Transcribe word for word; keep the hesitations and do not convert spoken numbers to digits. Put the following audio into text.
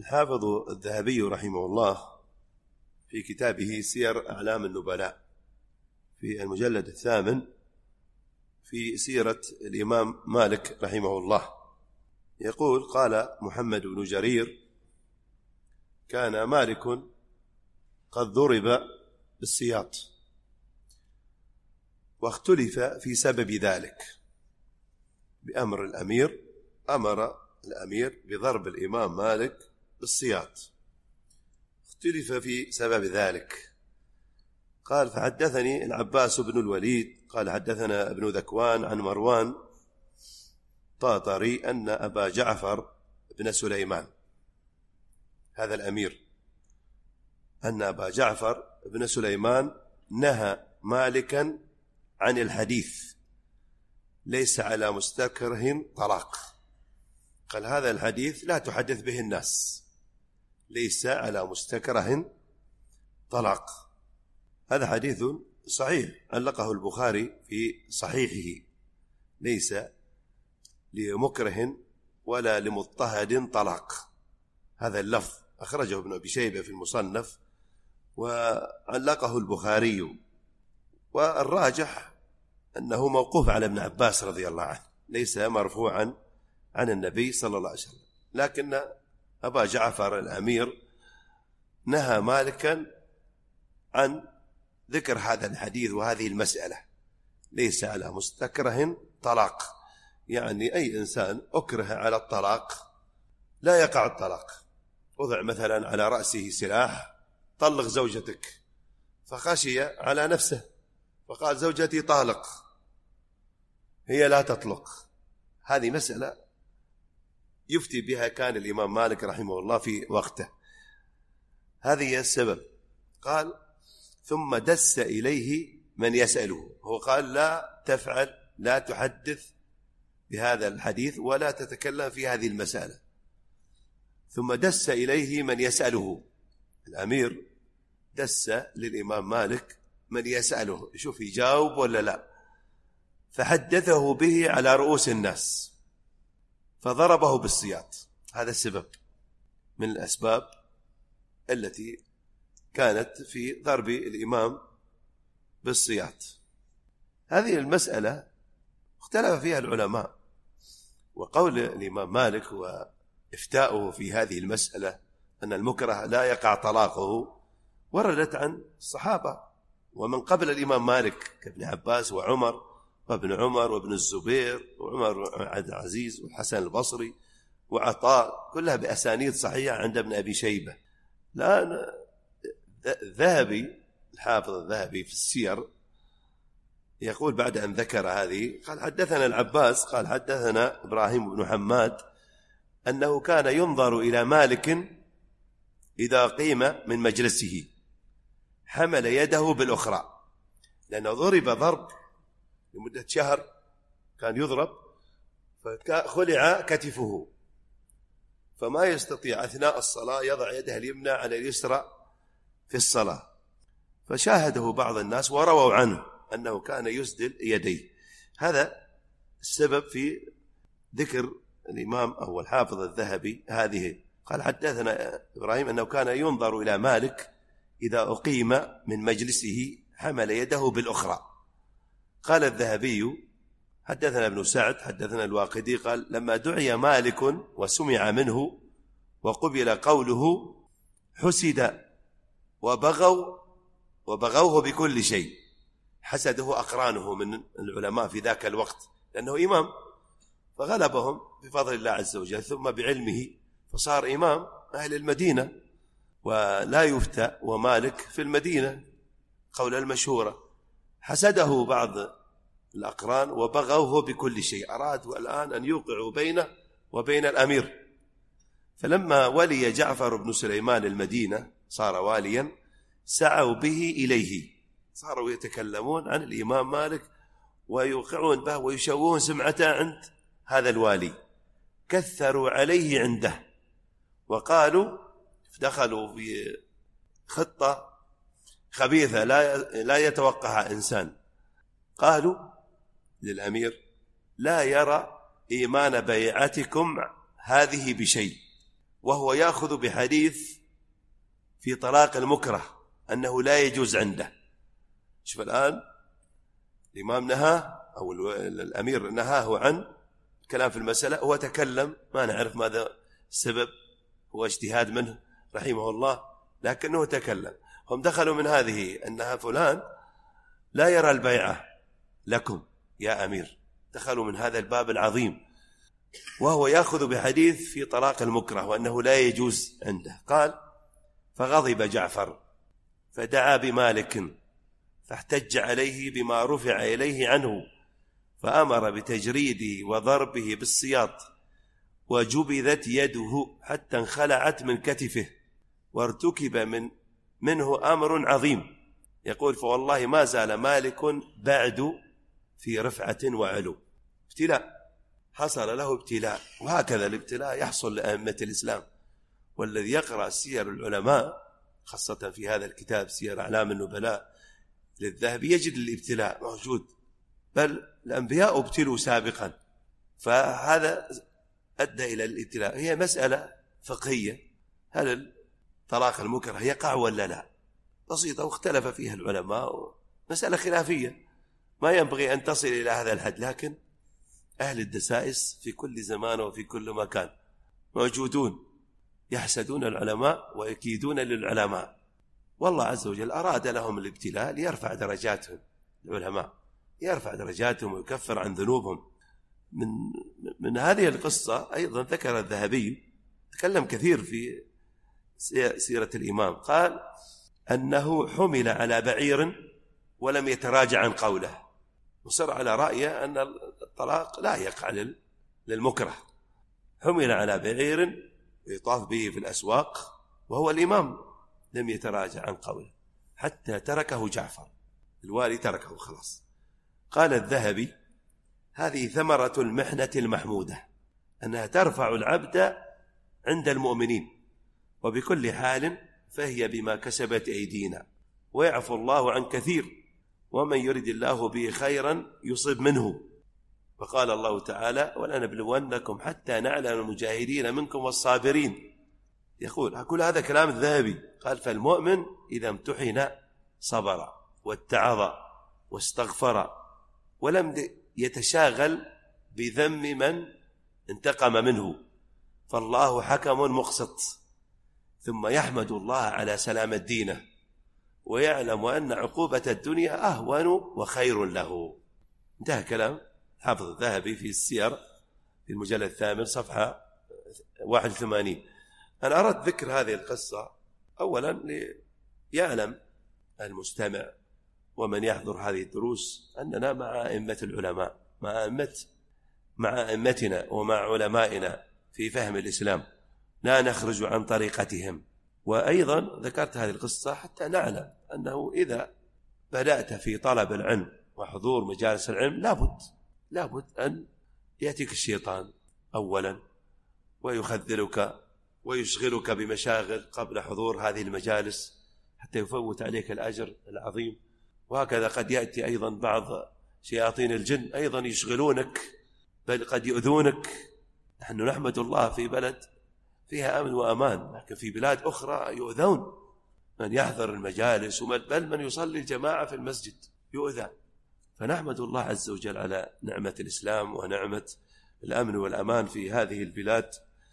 الحافظ الذهبي رحمه الله في كتابه سير أعلام النبلاء في المجلد الثامن في سيرة الإمام مالك رحمه الله يقول: قال محمد بن جرير: كان مالك قد ضرب بالسياط، واختلف في سبب ذلك بأمر الأمير. أمر الأمير بضرب الإمام مالك بالسياط، اختلف في سبب ذلك. قال: فحدثني العباس بن الوليد قال حدثنا ابن ذكوان عن مروان طاطري أن أبا جعفر بن سليمان، هذا الأمير، أن أبا جعفر بن سليمان نهى مالكا عن الحديث ليس على مستكره طلاق. قال: هذا الحديث لا تحدث به الناس، ليس على مستكره طلاق. هذا حديث صحيح علقه البخاري في صحيحه، ليس لمكره ولا لمضطهد طلاق. هذا اللفظ أخرجه ابن أبي شيبة في المصنف وعلقه البخاري، والراجح أنه موقوف على ابن عباس رضي الله عنه، ليس مرفوعا عن النبي صلى الله عليه وسلم. لكن أبا جعفر الأمير نهى مالكا عن ذكر هذا الحديث وهذه المسألة، ليس على مستكره طلاق، يعني أي إنسان أكره على الطلاق لا يقع الطلاق. وضع مثلا على رأسه سلاح: طلق زوجتك، فخشي على نفسه فقال: زوجتي طالق، هي لا تطلق. هذه مسألة يفتي بها كان الإمام مالك رحمه الله في وقته. هذه هي السبب. قال: ثم دس إليه من يسأله. هو قال: لا تفعل، لا تحدث بهذا الحديث ولا تتكلم في هذه المسألة. ثم دس إليه من يسأله. الأمير دس للإمام مالك من يسأله، يشوف يجاوب ولا لا، فحدثه به على رؤوس الناس فضربه بالسياط. هذا السبب من الأسباب التي كانت في ضرب الإمام بالسياط. هذه المسألة اختلف فيها العلماء، وقول الإمام مالك وإفتاؤه في هذه المسألة أن المكره لا يقع طلاقه وردت عن الصحابة ومن قبل الإمام مالك كابن عباس وعمر وابن عمر وابن الزبير وعمر عبد العزيز والحسن البصري وعطاء، كلها بأسانيد صحيحة عند ابن أبي شيبة. لا الذهبي، الحافظ الذهبي في السير يقول بعد أن ذكر هذه قال: حدثنا العباس قال حدثنا إبراهيم بن حماد أنه كان ينظر إلى مالك إذا قيم من مجلسه حمل يده بالأخرى، لأنه ضرب ضرب لمدة شهر، كان يضرب فخلع كتفه فما يستطيع أثناء الصلاة يضع يده اليمنى على اليسرى في الصلاة، فشاهده بعض الناس ورووا عنه أنه كان يسدل يديه. هذا السبب في ذكر الإمام أو الحافظ الذهبي هذه. قال: حدثنا إبراهيم أنه كان ينظر إلى مالك إذا أقيم من مجلسه حمل يده بالأخرى. قال الذهبي: حدثنا ابن سعد حدثنا الواقدي قال: لما دعي مالك وسمع منه وقبل قوله حسد وبغوا وبغوه بكل شيء. حسده أقرانه من العلماء في ذاك الوقت، لأنه إمام فغلبهم بفضل الله عز وجل، ثم بعلمه فصار إمام أهل المدينة، ولا يفتى ومالك في المدينة قول المشهورة. حسده بعض الأقران وبغوه بكل شيء، أرادوا الآن أن يوقعوا بينه وبين الأمير. فلما ولي جعفر بن سليمان المدينة صار واليا سعوا به إليه، صاروا يتكلمون عن الإمام مالك ويوقعون به ويشوهون سمعته عند هذا الوالي، كثروا عليه عنده وقالوا، دخلوا في خطة خبيثة لا لا يتوقعها إنسان. قالوا للأمير: لا يرى إيمان بيعتكم هذه بشيء، وهو يأخذ بحديث في طلاق المكره أنه لا يجوز عنده. شوف الآن الإمام نهى أو الأمير نهاه عن كلام في المسألة، هو تكلم ما نعرف ماذا السبب، هو اجتهاد منه رحمه الله، لكنه تكلم. هم دخلوا من هذه أنها فلان لا يرى البيعة لكم يا أمير، دخلوا من هذا الباب العظيم، وهو يأخذ بحديث في طلاق المكره وأنه لا يجوز عنده. قال: فغضب جعفر فدعا بمالك فاحتج عليه بما رفع إليه عنه، فأمر بتجريده وضربه بالسياط، وجبذت يده حتى انخلعت من كتفه، وارتكب من منه أمر عظيم. يقول: فوالله ما زال مالك بعد في رفعة وعلو. ابتلاء، حصل له ابتلاء، وهكذا الابتلاء يحصل لأئمة الإسلام. والذي يقرأ سير العلماء خاصة في هذا الكتاب سير أعلام النبلاء للذهبي يجد الابتلاء موجود، بل الأنبياء ابتلوا سابقا، فهذا أدى إلى الابتلاء. هي مسألة فقهية، هل طلاق المكره يقع ولا لا؟ بسيطة، واختلف فيها العلماء، مسألة خلافية ما ينبغي أن تصل إلى هذا الحد، لكن أهل الدسائس في كل زمان وفي كل مكان موجودون يحسدون العلماء ويكيدون للعلماء، والله عز وجل أراد لهم الابتلاء ليرفع درجاتهم. العلماء يرفع درجاتهم ويكفر عن ذنوبهم. من من هذه القصة أيضا ذكر الذهبي، تكلم كثير في سيرة الإمام، قال أنه حمل على بعير ولم يتراجع عن قوله، وصر على رأيه أن الطلاق لا يقع للمكره. حمل على بعير يطاف به في الأسواق وهو الإمام، لم يتراجع عن قوله حتى تركه جعفر الوالي، تركه خلاص. قال الذهبي: هذه ثمرة المحنة المحمودة، أنها ترفع العبد عند المؤمنين، وبكل حال فهي بما كسبت أيدينا، ويعفو الله عن كثير، ومن يرد الله به خيرا يصب منه. وقال الله تعالى: ولنبلونكم حتى نعلم المجاهدين منكم والصابرين. يقول كل هذا كلام الذهبي، قال: فالمؤمن إذا امتحن صبر واتعظ واستغفر ولم يتشاغل بذم من انتقم منه، فالله حكم مقسط، ثم يحمد الله على سلامة دينه، ويعلم أن عقوبة الدنيا أهون وخير له. انتهى كلام حافظ الذهبي في السير في المجلد الثامن صفحة واحد وثمانين. أنا أردت ذكر هذه القصة أولا ليعلم المستمع ومن يحضر هذه الدروس أننا مع أئمة العلماء، مع أئمة مع أئمتنا ومع علمائنا في فهم الإسلام، لا نخرج عن طريقتهم. وأيضا ذكرت هذه القصة حتى نعلم أنه إذا بدأت في طلب العلم وحضور مجالس العلم لابد لابد أن يأتيك الشيطان أولا ويخذلك ويشغلك بمشاغل قبل حضور هذه المجالس حتى يفوت عليك الأجر العظيم. وهكذا قد يأتي أيضا بعض شياطين الجن أيضا يشغلونك، بل قد يؤذونك. نحن نحمد الله في بلد فيها أمن وأمان، لكن في بلاد أخرى يؤذون، من يحضر المجالس بل من يصلي الجماعة في المسجد يؤذى. فنحمد الله عز وجل على نعمة الإسلام ونعمة الأمن والأمان في هذه البلاد.